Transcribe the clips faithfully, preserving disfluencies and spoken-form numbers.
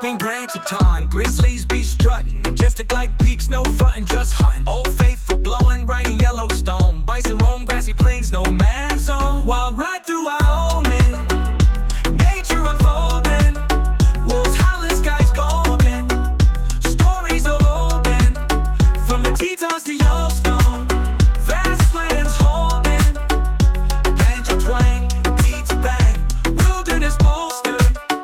Camping Blanchardton, Grizzlies be strutting, majestic like peaks, no frontin', just hunting. Old Faithful blowing right in Yellowstone, bison roam grassy plains, no man zone. Wild ride through Wyoming, nature unfolding, wolves howling, skies golden, stories of olden, from the Tetons to Yellowstone, vast lands holding, banjo twang, beats bang, wilderness bolstered.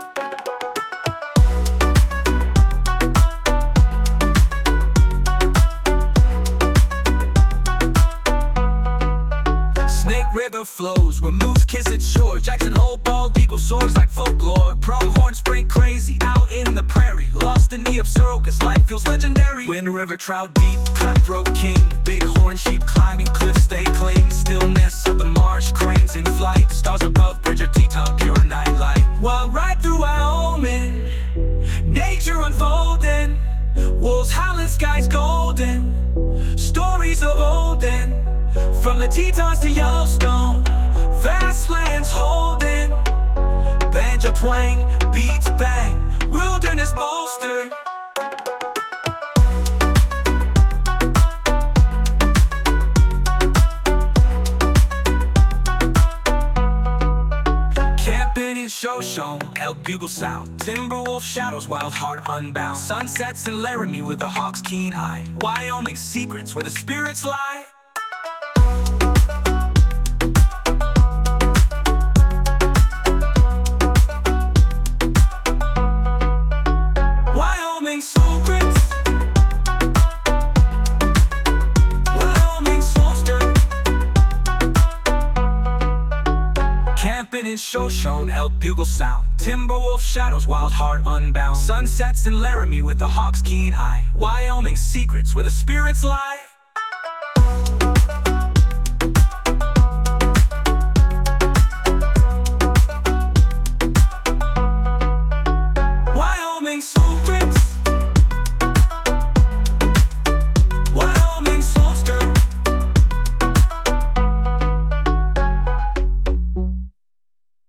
Snake River flows where moose kiss its shore. Jackson Hole bald eagle soars like folklore. Pronghorn spring crazy out in the prairie, lost in the absurd cause life feels legendary. Wind River trout deep, cutthroat king, bighorn sheep climbing cliffs they cling. Stillness of the marsh, cranes in flight, stars above Bridger Teton, pure nightlight. While right through Wyoming, nature unfolding, wolves howling, skies golden, stories of olden, from the Tetons to Yellowstone, vast lands holding, banjo twang, beats bang, wilderness bolstered. Camping in Shoshone, elk bugle sound, Timberwolf shadows, wild heart unbound. Sunsets in Laramie with the hawk's keen eye, Wyoming secrets where the spirits lie. Wyoming secrets, Wyoming bolstered. Camping in Shoshone, elk bugle sound, Timberwolf shadows, wild heart unbound. Sunsets in Laramie with the hawk's keen eye, Wyoming secrets where the spirits lie.